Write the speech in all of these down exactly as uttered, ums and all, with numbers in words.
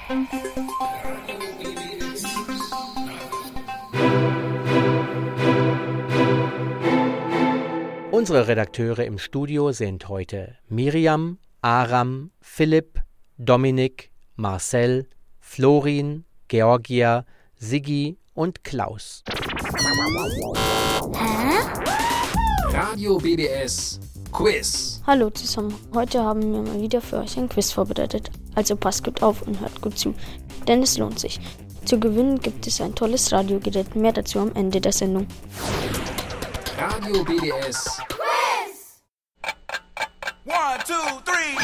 Unsere Redakteure im Studio sind heute Miriam, Aram, Philipp, Dominik, Marcel, Florin, Georgia, Siggi und Klaus. Hä? Radio B B S Quiz. Hallo zusammen, heute haben wir mal wieder für euch ein Quiz vorbereitet. Also passt gut auf und hört gut zu, denn es lohnt sich. Zu gewinnen gibt es ein tolles Radiogerät, mehr dazu am Ende der Sendung. Radio B B S Quiz! One, two, three.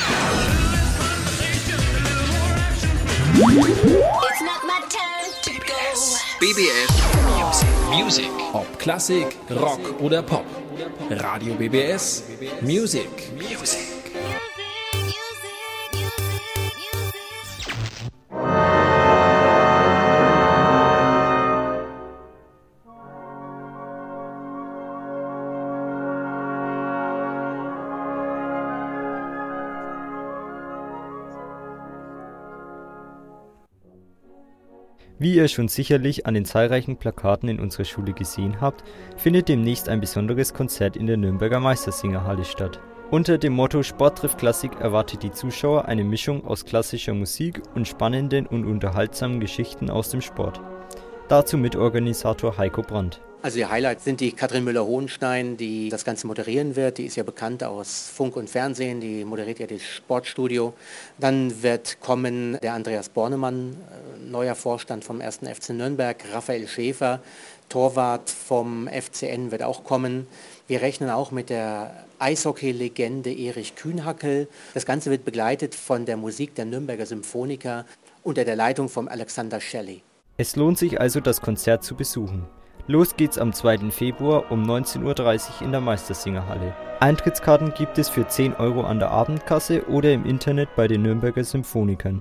It's not my turn to go. B B S Music. Ob Klassik, Rock oder Pop. Radio B B S Music. Music. Wie ihr schon sicherlich an den zahlreichen Plakaten in unserer Schule gesehen habt, findet demnächst ein besonderes Konzert in der Nürnberger Meistersingerhalle statt. Unter dem Motto Sport trifft Klassik erwartet die Zuschauer eine Mischung aus klassischer Musik und spannenden und unterhaltsamen Geschichten aus dem Sport. Dazu Mitorganisator Heiko Brandt. Also die Highlights sind die Katrin Müller-Hohenstein, die das Ganze moderieren wird. Die ist ja bekannt aus Funk und Fernsehen, die moderiert ja das Sportstudio. Dann wird kommen der Andreas Bornemann, neuer Vorstand vom ersten F C Nürnberg, Raphael Schäfer, Torwart vom F C N wird auch kommen. Wir rechnen auch mit der Eishockey-Legende Erich Kühnhackel. Das Ganze wird begleitet von der Musik der Nürnberger Symphoniker unter der Leitung von Alexander Shelley. Es lohnt sich also, das Konzert zu besuchen. Los geht's am zweiten Februar um neunzehn Uhr dreißig in der Meistersingerhalle. Eintrittskarten gibt es für zehn Euro an der Abendkasse oder im Internet bei den Nürnberger Symphonikern.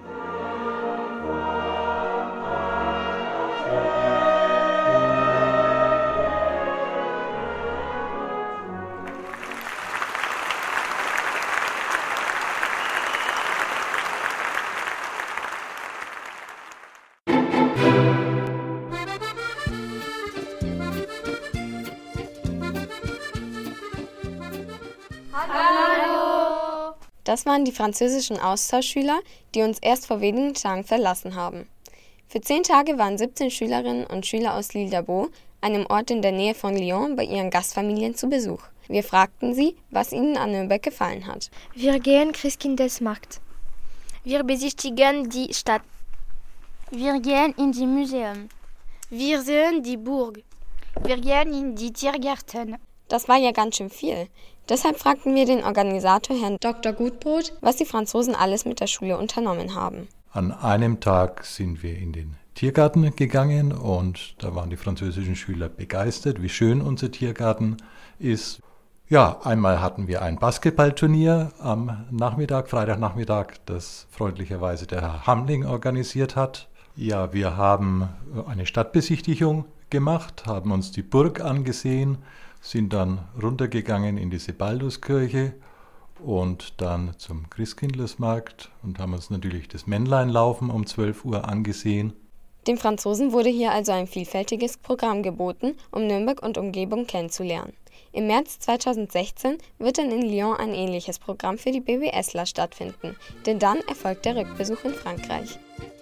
Hallo! Das waren die französischen Austauschschüler, die uns erst vor wenigen Tagen verlassen haben. Für zehn Tage waren siebzehn Schülerinnen und Schüler aus L'Île-d'Abo, einem Ort in der Nähe von Lyon, bei ihren Gastfamilien zu Besuch. Wir fragten sie, was ihnen an Nürnberg gefallen hat. Wir gehen Christkindlesmarkt. Wir besichtigen die Stadt. Wir gehen in die Museum. Wir sehen die Burg. Wir gehen in die Tiergärten. Das war ja ganz schön viel. Deshalb fragten wir den Organisator, Herrn Doktor Gutbrot, was die Franzosen alles mit der Schule unternommen haben. An einem Tag sind wir in den Tiergarten gegangen und da waren die französischen Schüler begeistert, wie schön unser Tiergarten ist. Ja, einmal hatten wir ein Basketballturnier am Nachmittag, Freitagnachmittag, das freundlicherweise der Herr Hamling organisiert hat. Ja, wir haben eine Stadtbesichtigung gemacht, haben uns die Burg angesehen, sind dann runtergegangen in die Sebalduskirche und dann zum Christkindlesmarkt und haben uns natürlich das Männleinlaufen um zwölf Uhr angesehen. Den Franzosen wurde hier also ein vielfältiges Programm geboten, um Nürnberg und Umgebung kennenzulernen. Im März zweitausendsechzehn wird dann in Lyon ein ähnliches Programm für die BBSler stattfinden, denn dann erfolgt der Rückbesuch in Frankreich.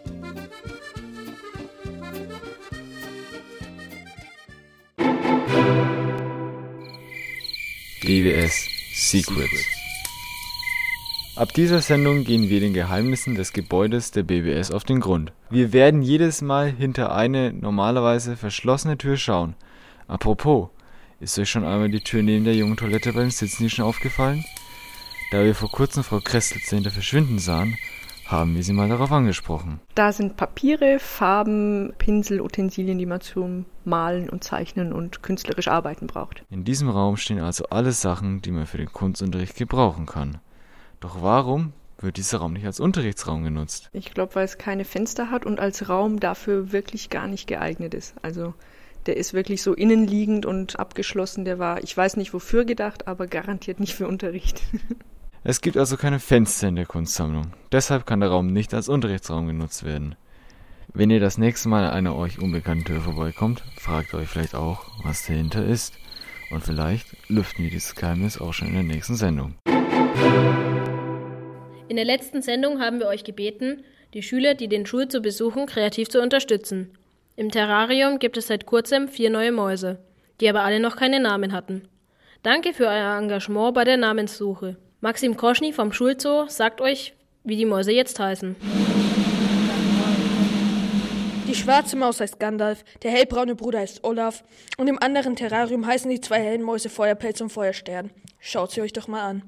B B S Secret. Ab dieser Sendung gehen wir den Geheimnissen des Gebäudes der B B S auf den Grund. Wir werden jedes Mal hinter eine normalerweise verschlossene Tür schauen. Apropos, ist euch schon einmal die Tür neben der jungen Toilette beim Sitznischen aufgefallen? Da wir vor kurzem Frau Krestels dahinter verschwinden sahen, haben wir sie mal darauf angesprochen. Da sind Papiere, Farben, Pinsel, Utensilien, die man zum Malen und Zeichnen und künstlerisch Arbeiten braucht. In diesem Raum stehen also alle Sachen, die man für den Kunstunterricht gebrauchen kann. Doch warum wird dieser Raum nicht als Unterrichtsraum genutzt? Ich glaube, weil es keine Fenster hat und als Raum dafür wirklich gar nicht geeignet ist. Also der ist wirklich so innenliegend und abgeschlossen. Der war, ich weiß nicht wofür gedacht, aber garantiert nicht für Unterricht. Es gibt also keine Fenster in der Kunstsammlung. Deshalb kann der Raum nicht als Unterrichtsraum genutzt werden. Wenn ihr das nächste Mal an einer euch unbekannten Tür vorbeikommt, fragt euch vielleicht auch, was dahinter ist. Und vielleicht lüften wir dieses Geheimnis auch schon in der nächsten Sendung. In der letzten Sendung haben wir euch gebeten, die Schüler, die den Schulzoo besuchen, kreativ zu unterstützen. Im Terrarium gibt es seit kurzem vier neue Mäuse, die aber alle noch keine Namen hatten. Danke für euer Engagement bei der Namenssuche. Maxim Kroschny vom Schulzoo sagt euch, wie die Mäuse jetzt heißen. Die schwarze Maus heißt Gandalf, der hellbraune Bruder heißt Olaf und im anderen Terrarium heißen die zwei hellen Mäuse Feuerpelz und Feuerstern. Schaut sie euch doch mal an.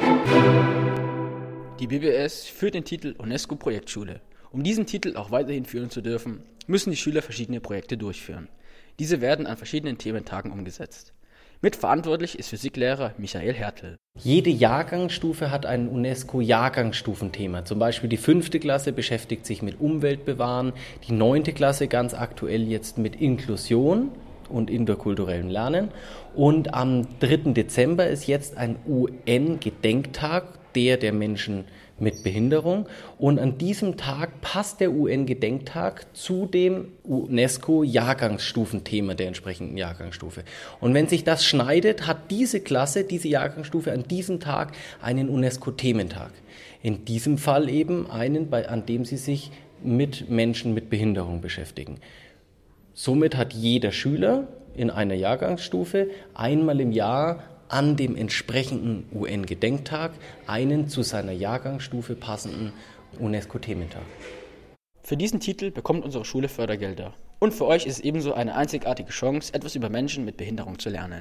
Die B B S führt den Titel UNESCO-Projektschule. Um diesen Titel auch weiterhin führen zu dürfen, müssen die Schüler verschiedene Projekte durchführen. Diese werden an verschiedenen Thementagen umgesetzt. Mitverantwortlich ist Physiklehrer Michael Hertel. Jede Jahrgangsstufe hat ein UNESCO-Jahrgangsstufenthema. Zum Beispiel die fünfte Klasse beschäftigt sich mit Umweltbewahren, die neunte Klasse ganz aktuell jetzt mit Inklusion und interkulturellem Lernen. Und am dritten Dezember ist jetzt ein U N-Gedenktag, der der Menschen mit Behinderung. Und an diesem Tag passt der U N-Gedenktag zu dem UNESCO-Jahrgangsstufenthema der entsprechenden Jahrgangsstufe. Und wenn sich das schneidet, hat diese Klasse, diese Jahrgangsstufe an diesem Tag einen UNESCO-Thementag. In diesem Fall eben einen, bei, an dem sie sich mit Menschen mit Behinderung beschäftigen. Somit hat jeder Schüler in einer Jahrgangsstufe einmal im Jahr an dem entsprechenden U N-Gedenktag einen zu seiner Jahrgangsstufe passenden UNESCO-Thementag. Für diesen Titel bekommt unsere Schule Fördergelder. Und für euch ist es ebenso eine einzigartige Chance, etwas über Menschen mit Behinderung zu lernen.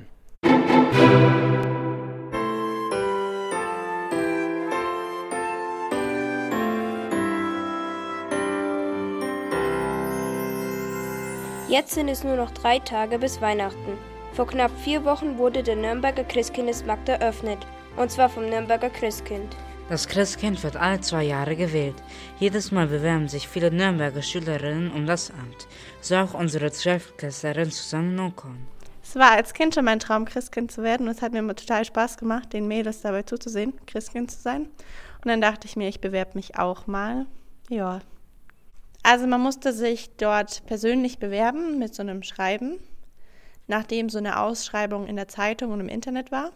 Jetzt sind es nur noch drei Tage bis Weihnachten. Vor knapp vier Wochen wurde der Nürnberger Christkindesmarkt eröffnet, und zwar vom Nürnberger Christkind. Das Christkind wird alle zwei Jahre gewählt. Jedes Mal bewerben sich viele Nürnberger Schülerinnen um das Amt. So auch unsere Zwölftklässlerin Susanne Nokon. Es war als Kind schon mein Traum, Christkind zu werden, und es hat mir immer total Spaß gemacht, den Mädels dabei zuzusehen, Christkind zu sein. Und dann dachte ich mir, ich bewerbe mich auch mal. Ja. Also man musste sich dort persönlich bewerben mit so einem Schreiben, nachdem so eine Ausschreibung in der Zeitung und im Internet war.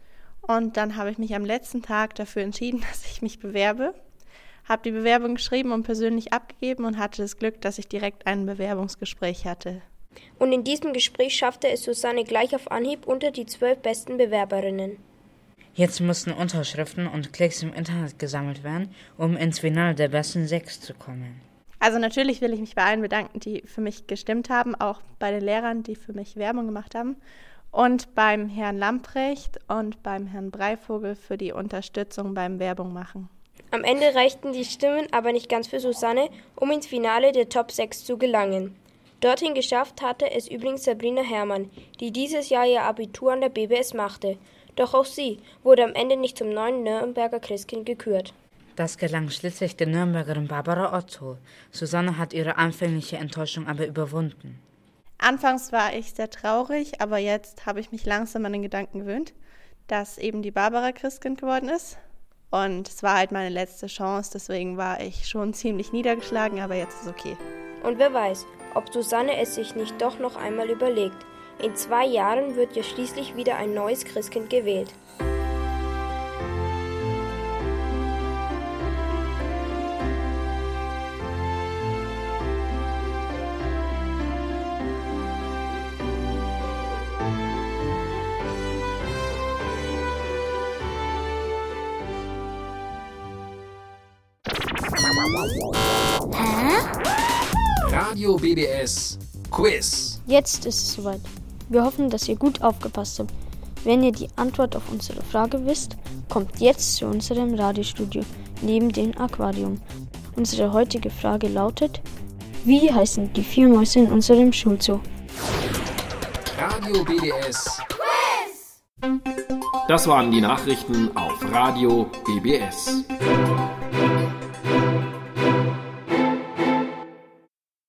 Und dann habe ich mich am letzten Tag dafür entschieden, dass ich mich bewerbe, habe die Bewerbung geschrieben und persönlich abgegeben und hatte das Glück, dass ich direkt ein Bewerbungsgespräch hatte. Und in diesem Gespräch schaffte es Susanne gleich auf Anhieb unter die zwölf besten Bewerberinnen. Jetzt mussten Unterschriften und Klicks im Internet gesammelt werden, um ins Finale der besten sechs zu kommen. Also natürlich will ich mich bei allen bedanken, die für mich gestimmt haben, auch bei den Lehrern, die für mich Werbung gemacht haben, und beim Herrn Lamprecht und beim Herrn Breivogel für die Unterstützung beim Werbung machen. Am Ende reichten die Stimmen aber nicht ganz für Susanne, um ins Finale der Top sechs zu gelangen. Dorthin geschafft hatte es übrigens Sabrina Herrmann, die dieses Jahr ihr Abitur an der B B S machte. Doch auch sie wurde am Ende nicht zum neuen Nürnberger Christkind gekürt. Das gelang schließlich der Nürnbergerin Barbara Otto. Susanne hat ihre anfängliche Enttäuschung aber überwunden. Anfangs war ich sehr traurig, aber jetzt habe ich mich langsam an den Gedanken gewöhnt, dass eben die Barbara Christkind geworden ist. Und es war halt meine letzte Chance, deswegen war ich schon ziemlich niedergeschlagen, aber jetzt ist es okay. Und wer weiß, ob Susanne es sich nicht doch noch einmal überlegt. In zwei Jahren wird ja schließlich wieder ein neues Christkind gewählt. Radio B B S Quiz. Jetzt ist es soweit. Wir hoffen, dass ihr gut aufgepasst habt. Wenn ihr die Antwort auf unsere Frage wisst, kommt jetzt zu unserem Radiostudio neben dem Aquarium. Unsere heutige Frage lautet: Wie heißen die vier Mäuse in unserem Schulzoo? Radio B B S Quiz. Das waren die Nachrichten auf Radio B B S.